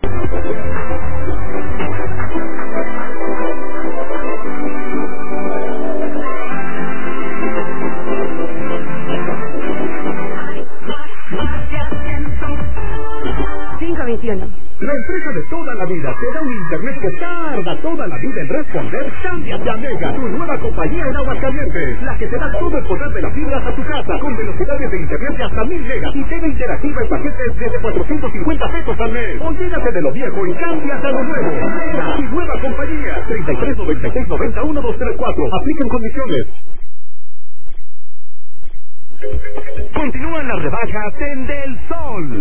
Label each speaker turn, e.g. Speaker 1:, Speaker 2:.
Speaker 1: La empresa de toda la vida te da un internet que tarda toda la vida en responder. Cámbiate a Mega, tu nueva compañía en Aguascalientes, la que te da todo el poder de las fibras a tu casa, con velocidades de internet de hasta 1000 megas y TV interactiva en paquetes desde 450 pesos al mes. Olvídate de lo viejo y cámbiate a lo nuevo. Mega, tu nueva compañía. 33 96 90 1234. Aplican condiciones. Continúan las rebajas en Del Sol.